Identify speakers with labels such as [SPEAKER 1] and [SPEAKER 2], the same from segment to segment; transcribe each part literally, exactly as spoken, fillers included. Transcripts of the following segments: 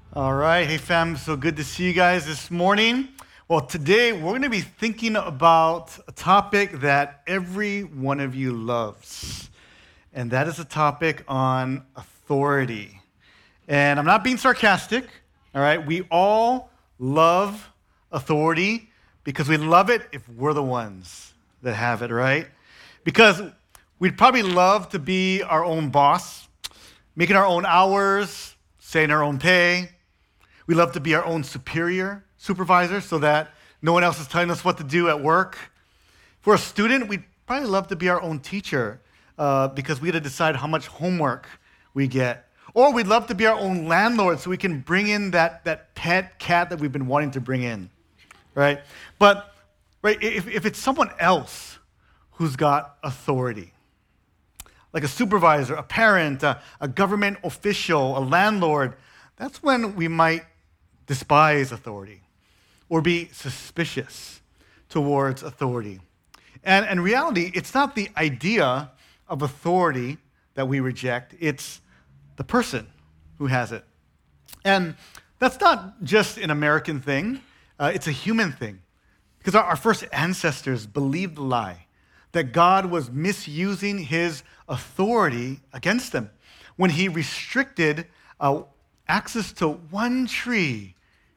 [SPEAKER 1] All right. Hey, fam. So good to see you guys this morning. Well, today we're going to be thinking about a topic that every one of you loves, and that is a topic on authority. And I'm not being sarcastic, all right? We all love authority because we love it if we're the ones that have it, right? Because we'd probably love to be our own boss, making our own hours, setting our own pay. We love to be our own superior, supervisor, so that no one else is telling us what to do at work. For a student, we'd probably love to be our own teacher uh, because we had to decide how much homework we get. Or we'd love to be our own landlord so we can bring in that, that pet cat that we've been wanting to bring in, right? But right, if, if it's someone else who's got authority, like a supervisor, a parent, a, a government official, a landlord, that's when we might despise authority or be suspicious towards authority. And in reality, it's not the idea of authority that we reject, it's the person who has it. And that's not just an American thing, uh, it's a human thing. Because our, our first ancestors believed the lie that God was misusing his authority against them when he restricted uh, access to one tree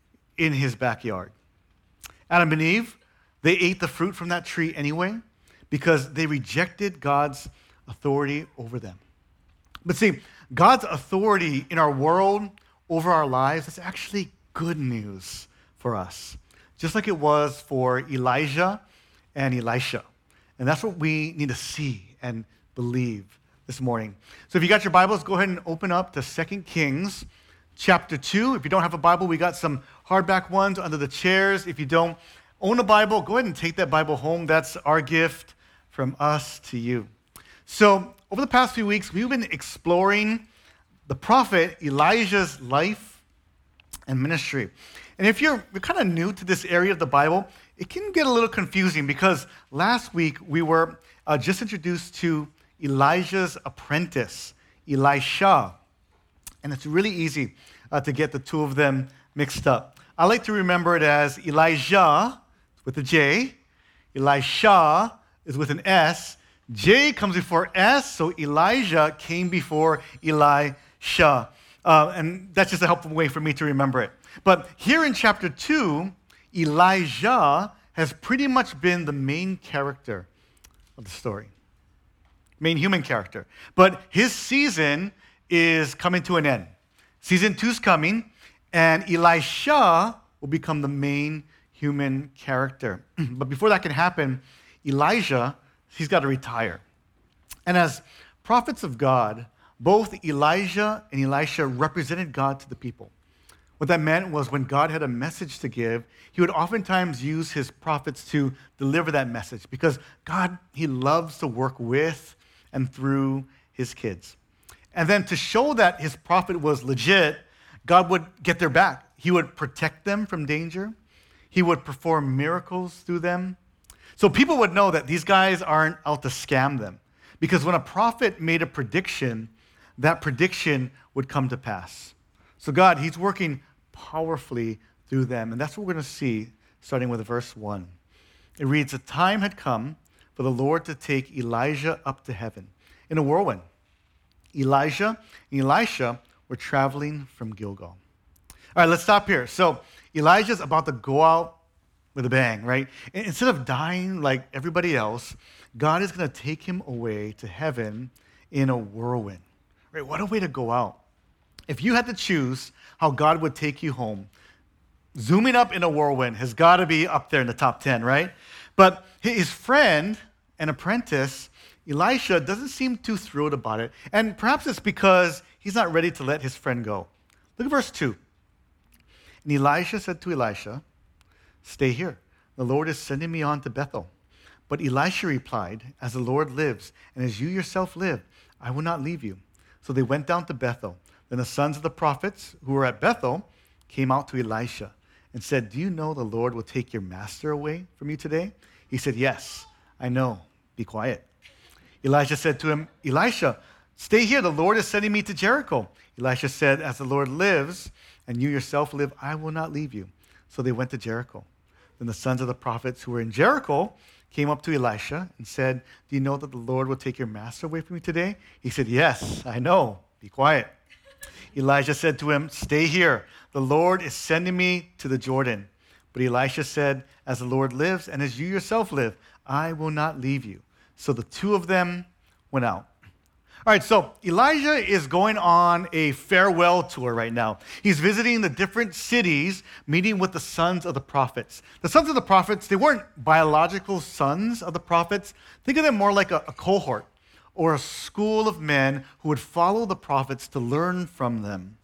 [SPEAKER 1] in his backyard. Adam and Eve, they ate the fruit from that tree anyway because they rejected God's authority over them. But see, God's authority in our world, over our lives, is actually good news for us, just like it was for Elijah and Elisha. And that's what we need to see and believe this morning. So if you got your Bibles, go ahead and open up to Second Kings chapter two. If you don't have a Bible, we got some hardback ones under the chairs. If you don't own a Bible, go ahead and take that Bible home. That's our gift from us to you. So over the past few weeks, we've been exploring the prophet Elijah's life and ministry. And if you're, you're kind of new to this area of the Bible, it can get a little confusing because last week we were uh, just introduced to Elijah's apprentice, Elisha. And it's really easy uh, to get the two of them mixed up. I like to remember it as Elijah with a J, Elisha is with an S, J comes before S, so Elijah came before Elisha. Uh, and that's just a helpful way for me to remember it. But here in chapter two, Elijah has pretty much been the main character of the story, main human character. But his season is coming to an end. Season two's coming, and Elisha will become the main human character. But before that can happen, Elijah, he's got to retire. And as prophets of God, both Elijah and Elisha represented God to the people. What that meant was when God had a message to give, he would oftentimes use his prophets to deliver that message because God, he loves to work with and through his kids. And then to show that his prophet was legit, God would get their back. He would protect them from danger. He would perform miracles through them. So people would know that these guys aren't out to scam them. Because when a prophet made a prediction, that prediction would come to pass. So God, he's working powerfully through them. And that's what we're going to see starting with verse one. It reads, "The time had come for the Lord to take Elijah up to heaven in a whirlwind. Elijah and Elisha were traveling from Gilgal." All right, let's stop here. So Elijah's about to go out with a bang, right? Instead of dying like everybody else, God is going to take him away to heaven in a whirlwind. Right? What a way to go out. If you had to choose how God would take you home, zooming up in a whirlwind has got to be up there in the top ten, right? But his friend and apprentice, Elisha, doesn't seem too thrilled about it. And perhaps it's because he's not ready to let his friend go. Look at verse two. "And Elisha said to Elisha, 'Stay here. The Lord is sending me on to Bethel.' But Elisha replied, 'As the Lord lives, and as you yourself live, I will not leave you.' So they went down to Bethel. Then the sons of the prophets who were at Bethel came out to Elisha and said, 'Do you know the Lord will take your master away from you today?' He said, 'Yes, I know. Be quiet.' Elijah said to him, 'Elisha, stay here. The Lord is sending me to Jericho.' Elisha said, 'As the Lord lives, and you yourself live, I will not leave you. So they went to Jericho. Then the sons of the prophets who were in Jericho came up to Elisha and said, do you know that the Lord will take your master away from you today? He said, yes, I know. Be quiet. Elijah said to him, stay here. The Lord is sending me to the Jordan. But Elisha said, as the Lord lives and as you yourself live, I will not leave you. So the two of them went out. All right, so Elijah is going on a farewell tour right now. He's visiting the different cities, meeting with the sons of the prophets. The sons of the prophets, they weren't biological sons of the prophets. Think of them more like a, a cohort or a school of men who would follow the prophets to learn from them.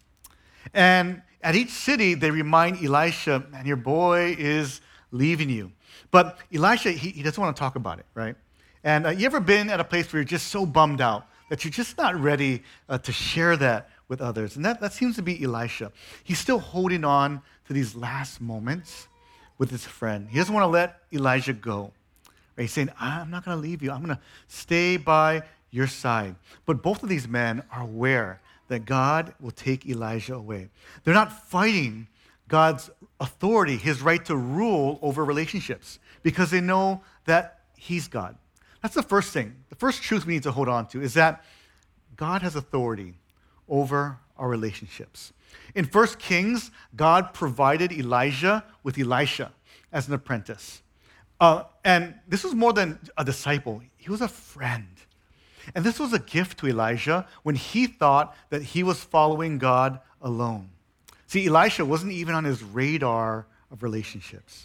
[SPEAKER 1] And at each city, they remind Elisha, man, your boy is leaving you. But Elisha, he, he doesn't want to talk about it, right? And uh, you ever been at a place where you're just so bummed out that you're just not ready uh, to share that with others? And that, that seems to be Elisha. He's still holding on to these last moments with his friend. He doesn't want to let Elijah go. Right? He's saying, I'm not going to leave you. I'm going to stay by your side. But both of these men are aware that God will take Elijah away. They're not fighting God's authority, his right to rule over relationships, because they know that he's God. That's the first thing. The first truth we need to hold on to is that God has authority over our relationships. In First Kings, God provided Elijah with Elisha as an apprentice. Uh, and this was more than a disciple. He was a friend. And this was a gift to Elijah when he thought that he was following God alone. See, Elisha wasn't even on his radar of relationships.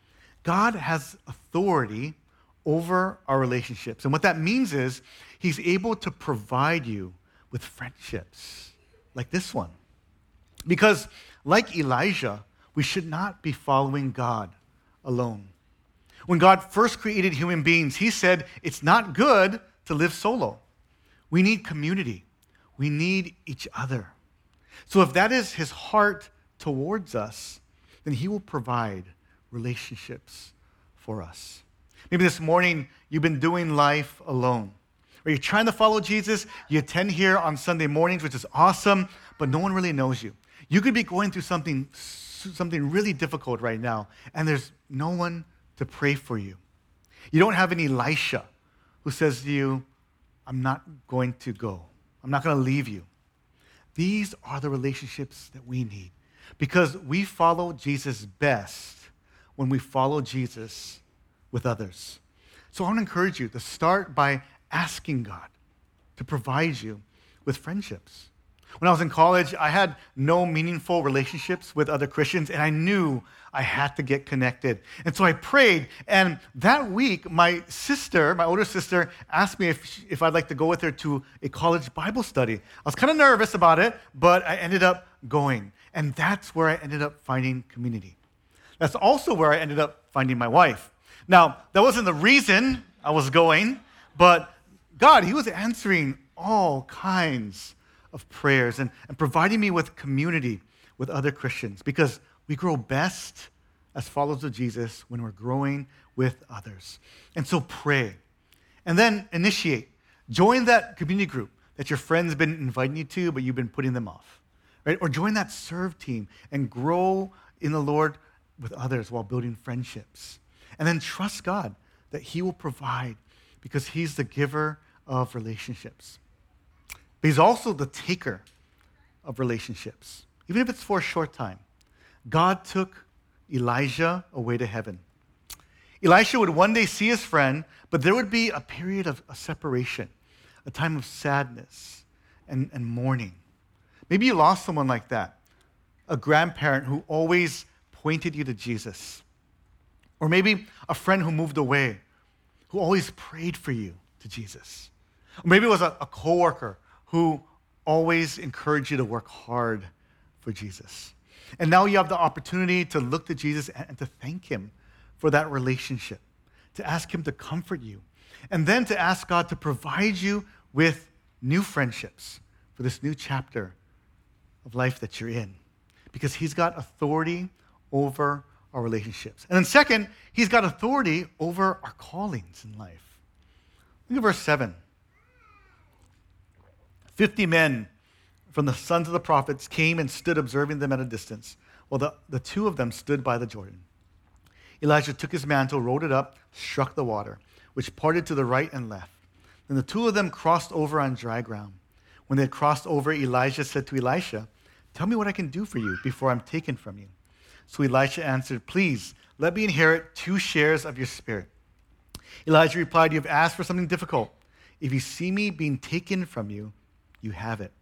[SPEAKER 1] God has authority over our relationships. And what that means is he's able to provide you with friendships like this one. Because like Elijah, we should not be following God alone. When God first created human beings, he said it's not good to live solo. We need community. We need each other. So if that is his heart towards us, then he will provide relationships for us. Maybe this morning you've been doing life alone. Or you're trying to follow Jesus, you attend here on Sunday mornings, which is awesome, but no one really knows you. You could be going through something, something really difficult right now, and there's no one to pray for you. You don't have an Elisha who says to you, I'm not going to go. I'm not going to leave you. These are the relationships that we need because we follow Jesus best when we follow Jesus with others. So I want to encourage you to start by asking God to provide you with friendships. When I was in college, I had no meaningful relationships with other Christians, and I knew I had to get connected. And so I prayed, and that week, my sister, my older sister, asked me if, she, if I'd like to go with her to a college Bible study. I was kind of nervous about it, but I ended up going. And that's where I ended up finding community. That's also where I ended up finding my wife. Now, that wasn't the reason I was going, but God, he was answering all kinds of prayers and, and providing me with community with other Christians because we grow best as followers of Jesus when we're growing with others. And so pray. And then initiate. Join that community group that your friends have been inviting you to, but you've been putting them off. Right? Or join that serve team and grow in the Lord with others while building friendships. And then trust God that he will provide because he's the giver of relationships. But he's also the taker of relationships, even if it's for a short time. God took Elijah away to heaven. Elisha would one day see his friend, but there would be a period of a separation, a time of sadness and, and mourning. Maybe you lost someone like that, a grandparent who always pointed you to Jesus. Or maybe a friend who moved away, who always prayed for you to Jesus. Or maybe it was a, a coworker who always encouraged you to work hard for Jesus. And now you have the opportunity to look to Jesus and to thank him for that relationship, to ask him to comfort you, and then to ask God to provide you with new friendships for this new chapter of life that you're in, because he's got authority over our relationships. And then second, he's got authority over our callings in life. Look at verse seven. Fifty men from the sons of the prophets came and stood observing them at a distance, while the, the two of them stood by the Jordan. Elijah took his mantle, rolled it up, struck the water, which parted to the right and left. Then the two of them crossed over on dry ground. When they had crossed over, Elijah said to Elisha, "Tell me what I can do for you before I'm taken from you." So Elisha answered, "Please, let me inherit two shares of your spirit." Elijah replied, "You have asked for something difficult. If you see me being taken from you, you have it.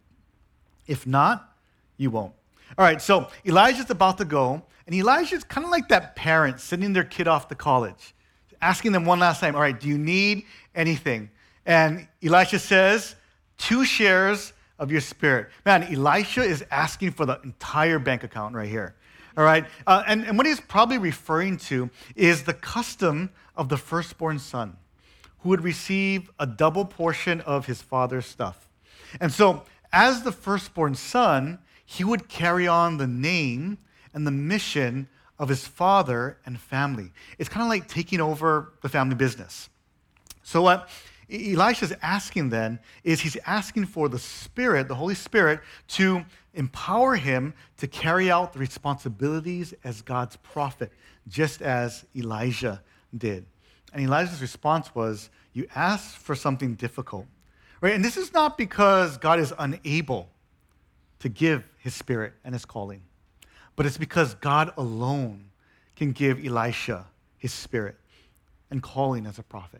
[SPEAKER 1] If not, you won't." All right, so Elijah's about to go, and Elijah's kind of like that parent sending their kid off to college, asking them one last time, "All right, do you need anything?" And Elisha says, two shares of your spirit. Man, Elisha is asking for the entire bank account right here. All right, uh, and, and what he's probably referring to is the custom of the firstborn son, who would receive a double portion of his father's stuff. And so, as the firstborn son, he would carry on the name and the mission of his father and family. It's kind of like taking over the family business. So what Elisha's asking then is he's asking for the Spirit, the Holy Spirit, to empower him to carry out the responsibilities as God's prophet, just as Elijah did. And Elijah's response was, "You asked for something difficult." Right? And this is not because God is unable to give his Spirit and his calling, but it's because God alone can give Elisha his Spirit and calling as a prophet.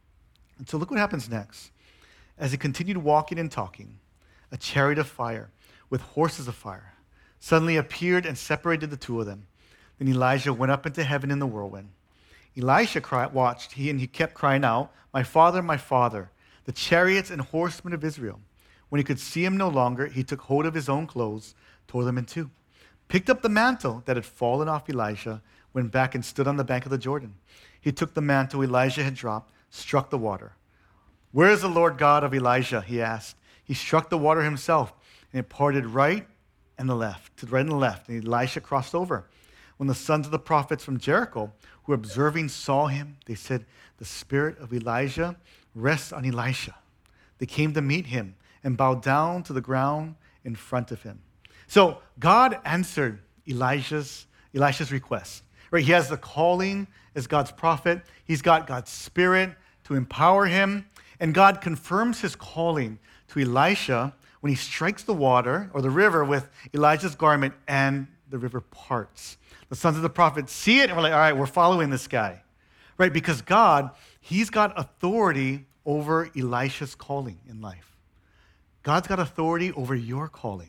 [SPEAKER 1] And so look what happens next. As he continued walking and talking, a chariot of fire with horses of fire suddenly appeared and separated the two of them. Then Elijah went up into heaven in the whirlwind. Elisha cried, watched, he and he kept crying out, "My father, my father, the chariots and horsemen of Israel." When he could see him no longer, he took hold of his own clothes, tore them in two, picked up the mantle that had fallen off Elisha, went back and stood on the bank of the Jordan. He took the mantle Elijah had dropped, struck the water. "Where is the Lord God of Elijah?" he asked. He struck the water himself, and it parted right and the left, to the right and the left, and Elisha crossed over. When the sons of the prophets from Jericho who were observing saw him, they said, "The spirit of Elijah rests on Elisha." They came to meet him and bowed down to the ground in front of him. So God answered Elijah's, Elisha's request. Right? He has the calling as God's prophet. He's got God's Spirit to empower him. And God confirms his calling to Elisha when he strikes the water or the river with Elijah's garment and the river parts. The sons of the prophets see it and we're like, all right, we're following this guy. Right? Because God, he's got authority over Elisha's calling in life. God's got authority over your calling.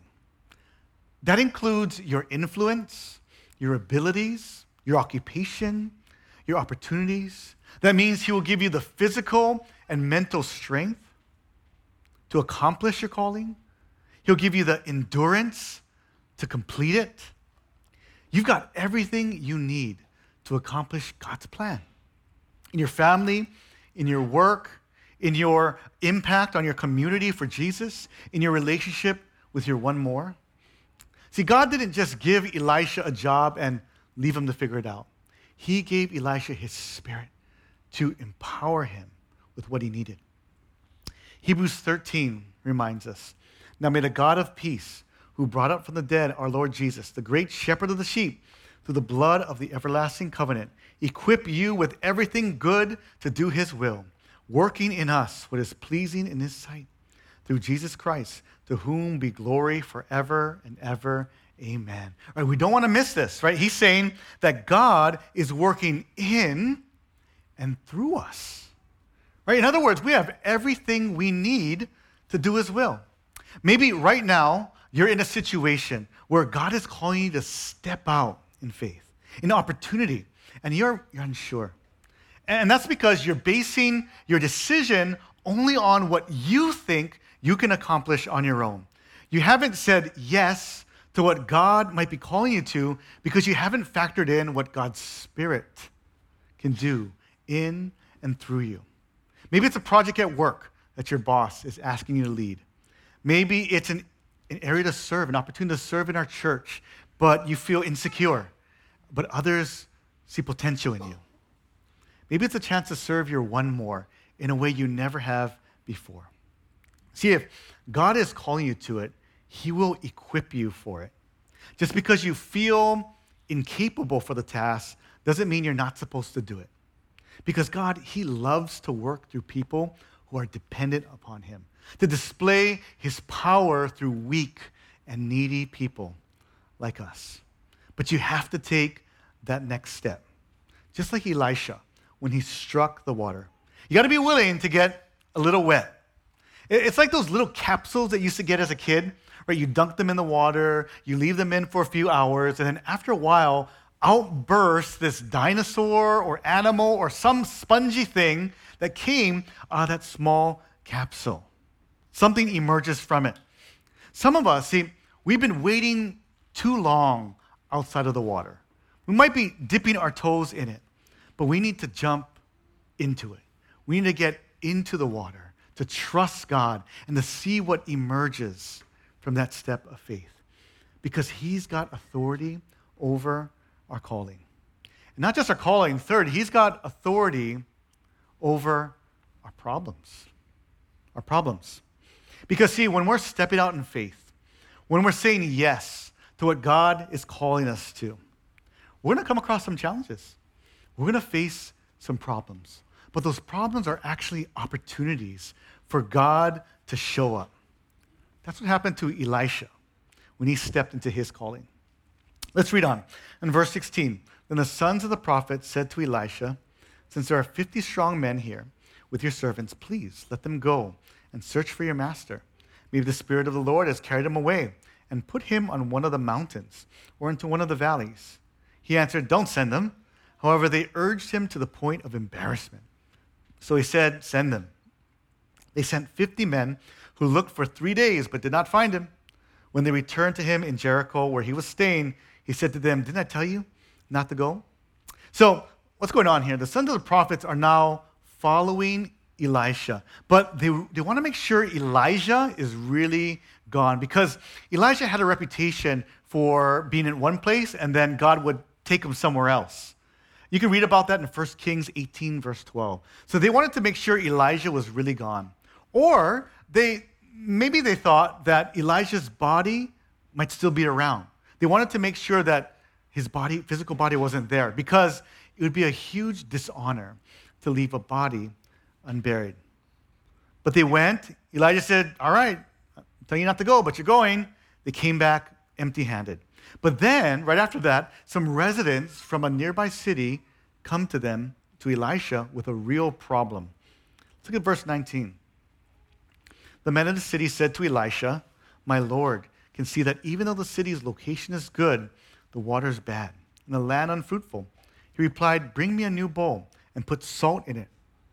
[SPEAKER 1] That includes your influence, your abilities, your occupation, your opportunities. That means he will give you the physical and mental strength to accomplish your calling. He'll give you the endurance to complete it. You've got everything you need to accomplish God's plan. In your family, in your work, in your impact on your community for Jesus, in your relationship with your one more. See, God didn't just give Elisha a job and leave him to figure it out. He gave Elisha his Spirit to empower him with what he needed. Hebrews thirteen reminds us, "Now may the God of peace, who brought up from the dead our Lord Jesus, the great shepherd of the sheep, through the blood of the everlasting covenant, equip you with everything good to do his will, working in us what is pleasing in his sight, through Jesus Christ, to whom be glory forever and ever. Amen." All right, we don't want to miss this, right? He's saying that God is working in and through us. Right? In other words, we have everything we need to do his will. Maybe right now, you're in a situation where God is calling you to step out in faith, in opportunity, and you're, you're unsure. And that's because you're basing your decision only on what you think you can accomplish on your own. You haven't said yes to what God might be calling you to because you haven't factored in what God's Spirit can do in and through you. Maybe it's a project at work that your boss is asking you to lead. Maybe it's an, an area to serve, an opportunity to serve in our church, but you feel insecure, but others see potential in you. Maybe it's a chance to serve your one more in a way you never have before. See, if God is calling you to it, he will equip you for it. Just because you feel incapable for the task doesn't mean you're not supposed to do it. Because God, he loves to work through people who are dependent upon him, to display his power through weak and needy people like us. But you have to take that next step. Just like Elisha, when he struck the water. You got to be willing to get a little wet. It's like those little capsules that you used to get as a kid, right? You dunk them in the water, you leave them in for a few hours, and then after a while, out bursts this dinosaur or animal or some spongy thing that came out of that small capsule. Something emerges from it. Some of us, see, we've been waiting too long outside of the water. We might be dipping our toes in it, but we need to jump into it. We need to get into the water, to trust God, and to see what emerges from that step of faith. Because he's got authority over our calling. And not just our calling, third, he's got authority over our problems. Our problems. Because see, when we're stepping out in faith, when we're saying yes to what God is calling us to, we're going to come across some challenges. We're going to face some problems. But those problems are actually opportunities for God to show up. That's what happened to Elisha when he stepped into his calling. Let's read on. In verse sixteen, then the sons of the prophet said to Elisha, since there are fifty strong men here with your servants, please let them go and search for your master. Maybe the Spirit of the Lord has carried him away and put him on one of the mountains or into one of the valleys. He answered, don't send them. However, they urged him to the point of embarrassment. So he said, send them. They sent fifty men who looked for three days but did not find him. When they returned to him in Jericho where he was staying, he said to them, didn't I tell you not to go? So what's going on here? The sons of the prophets are now following Elisha, but they, they want to make sure Elijah is really gone because Elijah had a reputation for being in one place and then God would take him somewhere else. You can read about that in First Kings eighteen, verse twelve. So they wanted to make sure Elijah was really gone. Or they maybe they thought that Elijah's body might still be around. They wanted to make sure that his body, physical body wasn't there because it would be a huge dishonor to leave a body unburied. But they went. Elijah said, all right, I'm telling you not to go, but you're going. They came back empty-handed. But then, right after that, some residents from a nearby city come to them, to Elisha, with a real problem. Let's look at verse nineteen. The men of the city said to Elisha, my Lord can see that even though the city's location is good, the water is bad, and the land unfruitful. He replied, bring me a new bowl and put salt in it.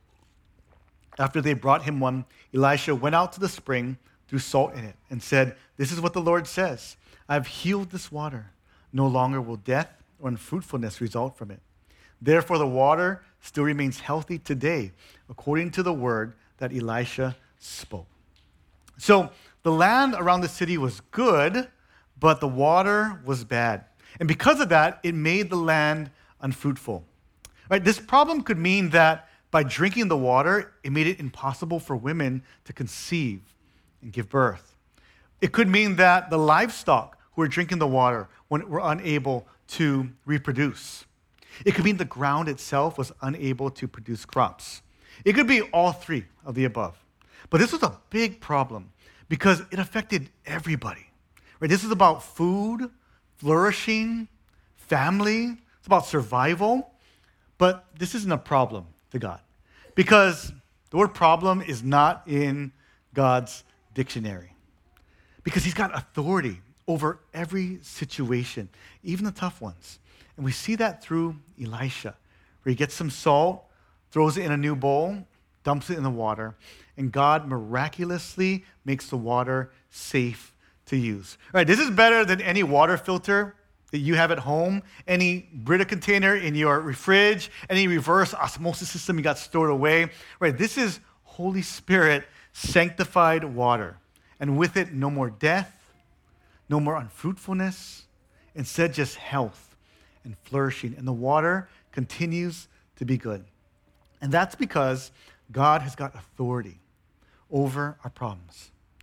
[SPEAKER 1] After they brought him one, Elisha went out to the spring, threw salt in it, and said, this is what the Lord says. I have healed this water. No longer will death or unfruitfulness result from it. Therefore, the water still remains healthy today, according to the word that Elisha spoke. So the land around the city was good, but the water was bad. And because of that, it made the land unfruitful. Right? This problem could mean that by drinking the water, it made it impossible for women to conceive and give birth. It could mean that the livestock who were drinking the water were unable to reproduce. It could mean the ground itself was unable to produce crops. It could be all three of the above. But this was a big problem because it affected everybody. Right? This is about food, flourishing, family. It's about survival. But this isn't a problem to God because the word problem is not in God's dictionary. Because he's got authority over every situation, even the tough ones. And we see that through Elisha, where he gets some salt, throws it in a new bowl, dumps it in the water, and God miraculously makes the water safe to use. All right, this is better than any water filter that you have at home, any Brita container in your fridge, any reverse osmosis system you got stored away. Right, this is Holy Spirit sanctified water. And with it, no more death, no more unfruitfulness, instead just health and flourishing. And the water continues to be good. And that's because God has got authority over our problems.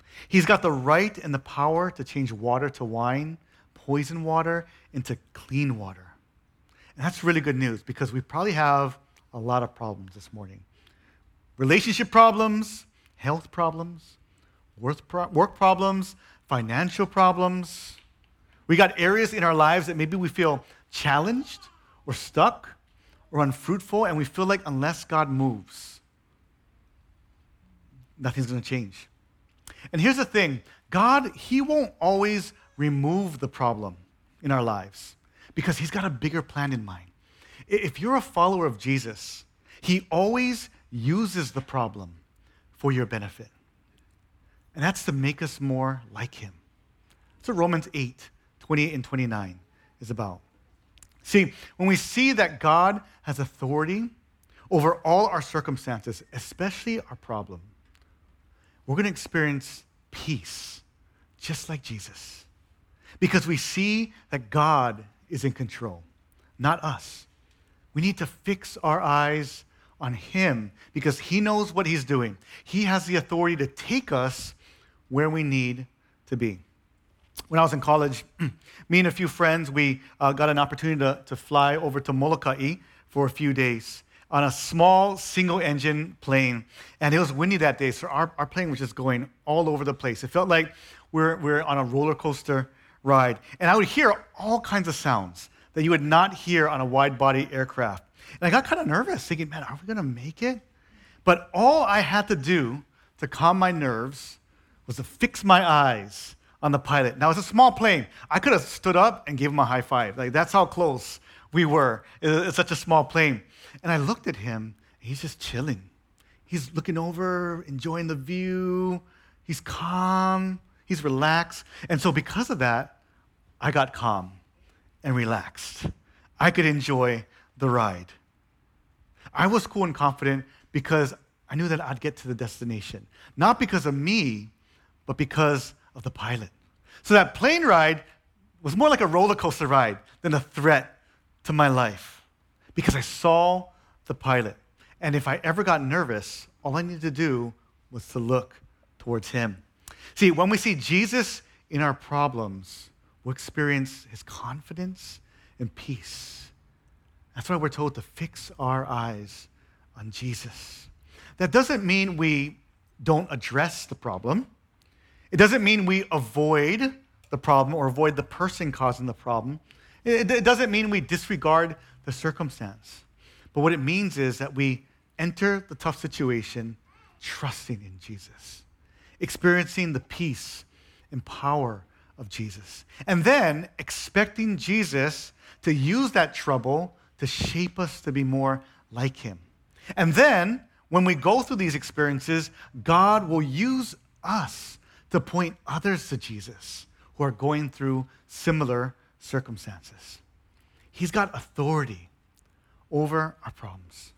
[SPEAKER 1] He's got the right and the power to change water to wine, poison water into clean water. And that's really good news because we probably have a lot of problems this morning. Relationship problems, health problems, work problems, financial problems. We got areas in our lives that maybe we feel challenged or stuck or unfruitful, and we feel like unless God moves, nothing's going to change. And here's the thing, God, he won't always remove the problem in our lives because he's got a bigger plan in mind. If you're a follower of Jesus, he always uses the problem for your benefit. And that's to make us more like him. That's what Romans eight, twenty-eight and twenty-nine is about. See, when we see that God has authority over all our circumstances, especially our problem, we're going to experience peace, just like Jesus. Because we see that God is in control, not us. We need to fix our eyes on him because he knows what he's doing. He has the authority to take us where we need to be. When I was in college, me and a few friends, we uh, got an opportunity to, to fly over to Molokai for a few days on a small single-engine plane. And it was windy that day, so our, our plane was just going all over the place. It felt like we're, we're on a roller coaster ride. And I would hear all kinds of sounds that you would not hear on a wide-body aircraft. And I got kind of nervous, thinking, man, are we going to make it? But all I had to do to calm my nerves was to fix my eyes on the pilot. Now, it's a small plane. I could have stood up and gave him a high five. Like, that's how close we were. It's such a small plane. And I looked at him, and he's just chilling. He's looking over, enjoying the view. He's calm. He's relaxed. And so because of that, I got calm and relaxed. I could enjoy the ride. I was cool and confident because I knew that I'd get to the destination. Not because of me, but because of the pilot. So that plane ride was more like a roller coaster ride than a threat to my life because I saw the pilot. And if I ever got nervous, all I needed to do was to look towards him. See, when we see Jesus in our problems, we'll experience his confidence and peace. That's why we're told to fix our eyes on Jesus. That doesn't mean we don't address the problem. It doesn't mean we avoid the problem or avoid the person causing the problem. It, it doesn't mean we disregard the circumstance. But what it means is that we enter the tough situation trusting in Jesus, experiencing the peace and power of Jesus, and then expecting Jesus to use that trouble to shape us to be more like him. And then, when we go through these experiences, God will use us to point others to Jesus who are going through similar circumstances. He's got authority over our problems.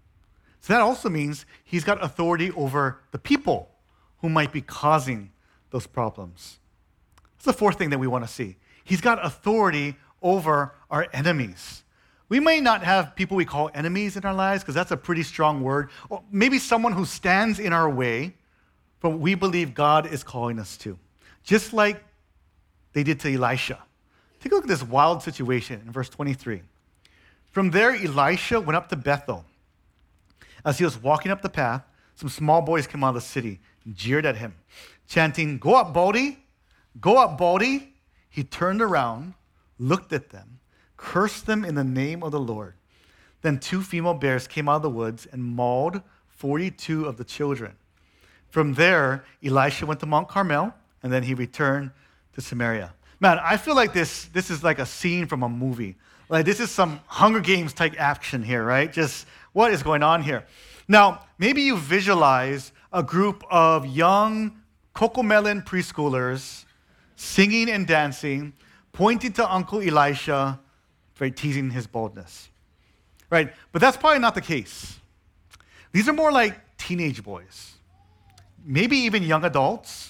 [SPEAKER 1] So that also means he's got authority over the people who might be causing those problems. That's the fourth thing that we want to see. He's got authority over our enemies. We may not have people we call enemies in our lives because that's a pretty strong word. Or maybe someone who stands in our way from what we believe God is calling us to. Just like they did to Elisha. Take a look at this wild situation in verse twenty-three. From there, Elisha went up to Bethel. As he was walking up the path, some small boys came out of the city and jeered at him, chanting, "Go up, Baldy! Go up, Baldy!" He turned around, looked at them, cursed them in the name of the Lord. Then two female bears came out of the woods and mauled forty-two of the children. From there, Elisha went to Mount Carmel, and then he returned to Samaria. Man, I feel like this, this is like a scene from a movie. Like this is some Hunger Games type action here, right? Just what is going on here? Now, maybe you visualize a group of young Cocomelon preschoolers singing and dancing, pointing to Uncle Elisha, right, teasing his boldness. Right? But that's probably not the case. These are more like teenage boys. Maybe even young adults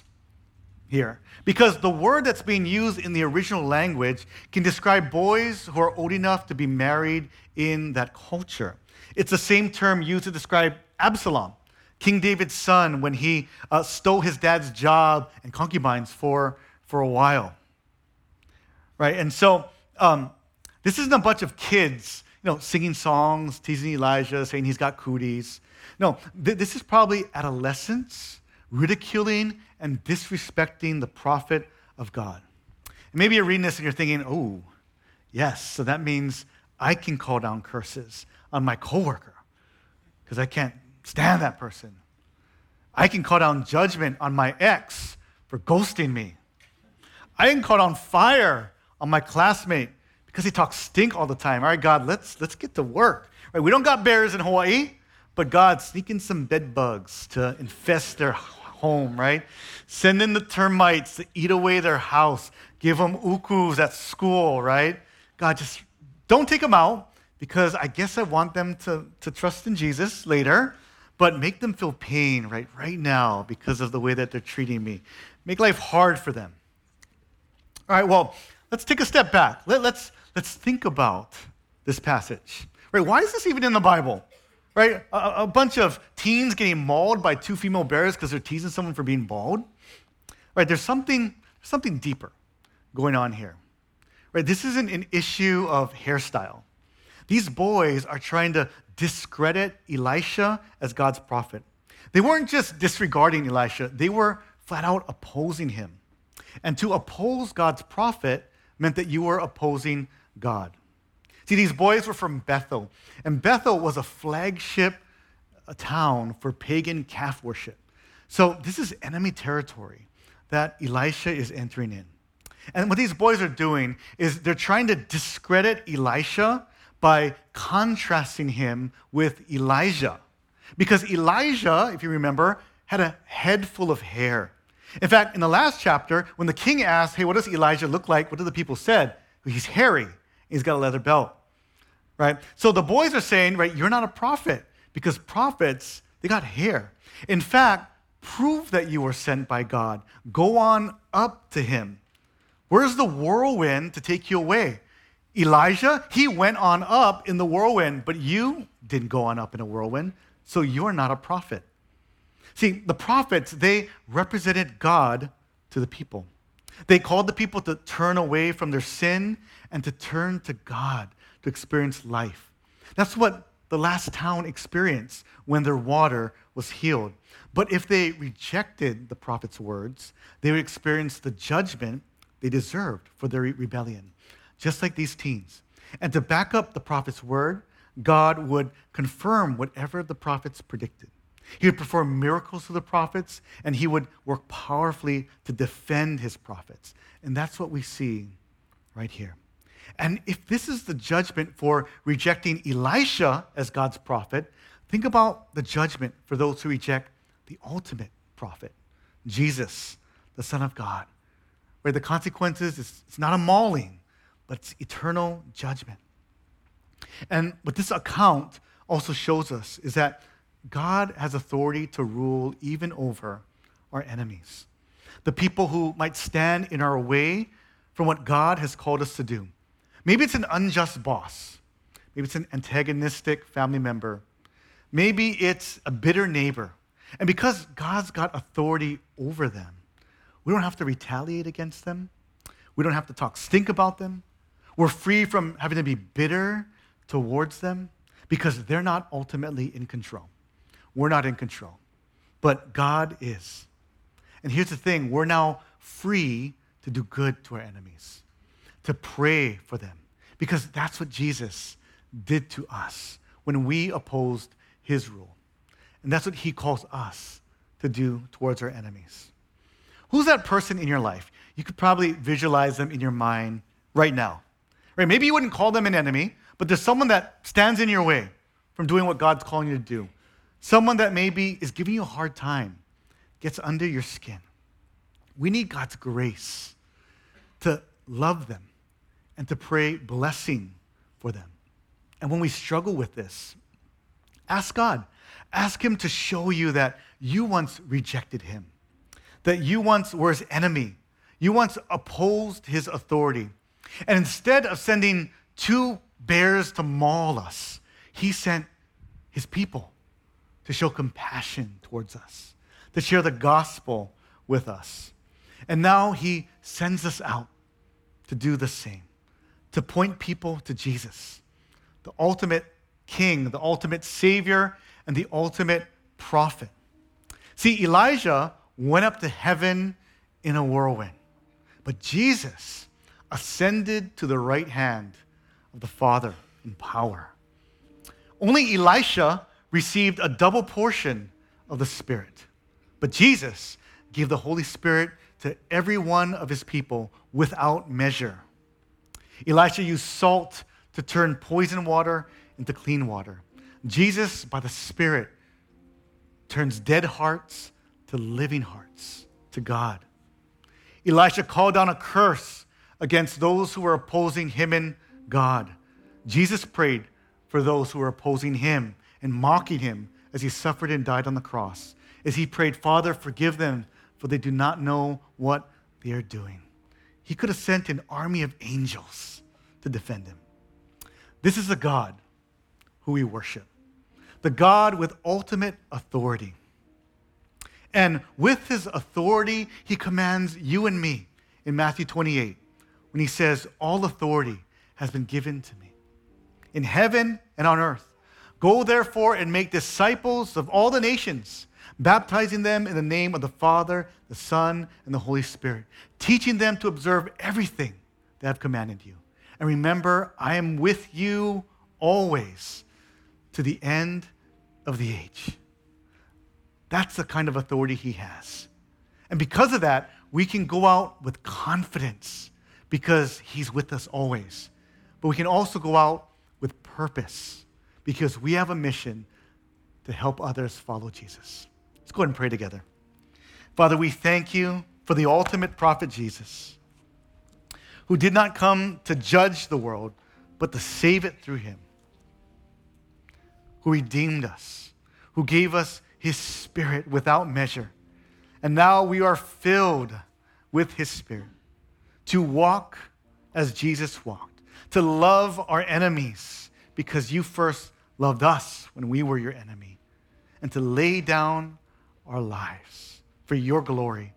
[SPEAKER 1] here. Because the word that's being used in the original language can describe boys who are old enough to be married in that culture. It's the same term used to describe Absalom, King David's son when he uh, stole his dad's job and concubines for, for a while. Right? And so um, this isn't a bunch of kids, you know, singing songs, teasing Elijah, saying he's got cooties. No, th- this is probably adolescents ridiculing and disrespecting the prophet of God. And maybe you're reading this and you're thinking, oh, yes, so that means I can call down curses on my coworker because I can't stand that person. I can call down judgment on my ex for ghosting me. I can call down fire on my classmate because he talks stink all the time. All right, God, let's let's get to work. Right? We don't got bears in Hawaii, but God, sneak in some bed bugs to infest their home, right? Send in the termites to eat away their house. Give them ukus at school, right? God, just don't take them out because I guess I want them to, to trust in Jesus later, but make them feel pain right, right now because of the way that they're treating me. Make life hard for them. All right, well, let's take a step back. Let, let's, let's think about this passage. Right, why is this even in the Bible? Right, a, a bunch of teens getting mauled by two female bears because they're teasing someone for being bald. Right, there's something, something deeper going on here. Right, this isn't an issue of hairstyle. These boys are trying to discredit Elisha as God's prophet. They weren't just disregarding Elisha, they were flat out opposing him. And to oppose God's prophet meant that you were opposing God. See, these boys were from Bethel, and Bethel was a flagship a town for pagan calf worship. So this is enemy territory that Elisha is entering in. And what these boys are doing is they're trying to discredit Elisha by contrasting him with Elijah. Because Elijah, if you remember, had a head full of hair. In fact, in the last chapter, when the king asked, hey, what does Elijah look like? What did the people said? He's hairy. He's got a leather belt. Right? So the boys are saying, right, you're not a prophet because prophets, they got hair. In fact, prove that you were sent by God. Go on up to him. Where's the whirlwind to take you away? Elijah, he went on up in the whirlwind, but you didn't go on up in a whirlwind, so you're not a prophet. See, the prophets, they represented God to the people. They called the people to turn away from their sin and to turn to God to experience life. That's what the last town experienced when their water was healed. But if they rejected the prophet's words, they would experience the judgment they deserved for their rebellion, just like these teens. And to back up the prophet's word, God would confirm whatever the prophets predicted. He would perform miracles through the prophets, and he would work powerfully to defend his prophets. And that's what we see right here. And if this is the judgment for rejecting Elisha as God's prophet, think about the judgment for those who reject the ultimate prophet, Jesus, the Son of God, where the consequences is it's not a mauling, but it's eternal judgment. And what this account also shows us is that God has authority to rule even over our enemies, the people who might stand in our way from what God has called us to do. Maybe it's an unjust boss. Maybe it's an antagonistic family member. Maybe it's a bitter neighbor. And because God's got authority over them, we don't have to retaliate against them. We don't have to talk stink about them. We're free from having to be bitter towards them because they're not ultimately in control. We're not in control, but God is. And here's the thing, we're now free to do good to our enemies, to pray for them, because that's what Jesus did to us when we opposed his rule. And that's what he calls us to do towards our enemies. Who's that person in your life? You could probably visualize them in your mind right now. Right? Maybe you wouldn't call them an enemy, but there's someone that stands in your way from doing what God's calling you to do. Someone that maybe is giving you a hard time, gets under your skin. We need God's grace to love them and to pray blessing for them. And when we struggle with this, ask God. Ask him to show you that you once rejected him, that you once were his enemy. You once opposed his authority. And instead of sending two bears to maul us, he sent his people to show compassion towards us, to share the gospel with us. And now he sends us out to do the same, to point people to Jesus, the ultimate king, the ultimate savior, and the ultimate prophet. See, Elijah went up to heaven in a whirlwind, but Jesus ascended to the right hand of the Father in power. Only Elisha received a double portion of the Spirit, but Jesus gave the Holy Spirit to every one of his people without measure. Elisha used salt to turn poison water into clean water. Jesus, by the Spirit, turns dead hearts to living hearts, to God. Elisha called down a curse against those who were opposing him and God. Jesus prayed for those who were opposing him and mocking him as he suffered and died on the cross. As he prayed, Father, forgive them, for they do not know what they are doing. He could have sent an army of angels to defend him. This is the God who we worship, the God with ultimate authority. And with his authority, he commands you and me in Matthew twenty-eight when he says, all authority has been given to me in heaven and on earth. Go therefore and make disciples of all the nations, baptizing them in the name of the Father, the Son, and the Holy Spirit, teaching them to observe everything that I've commanded you. And remember, I am with you always to the end of the age. That's the kind of authority he has. And because of that, we can go out with confidence because he's with us always. But we can also go out with purpose because we have a mission to help others follow Jesus. Let's go ahead and pray together. Father, we thank you for the ultimate prophet Jesus, who did not come to judge the world, but to save it through him, who redeemed us, who gave us his Spirit without measure. And now we are filled with his Spirit to walk as Jesus walked, to love our enemies because you first loved us when we were your enemy, and to lay down our lives for your glory.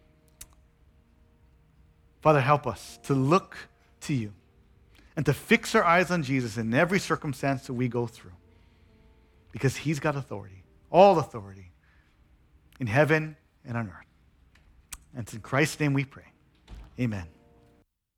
[SPEAKER 1] Father, help us to look to you and to fix our eyes on Jesus in every circumstance that we go through, because he's got authority, all authority in heaven and on earth. And it's in Christ's name we pray. Amen.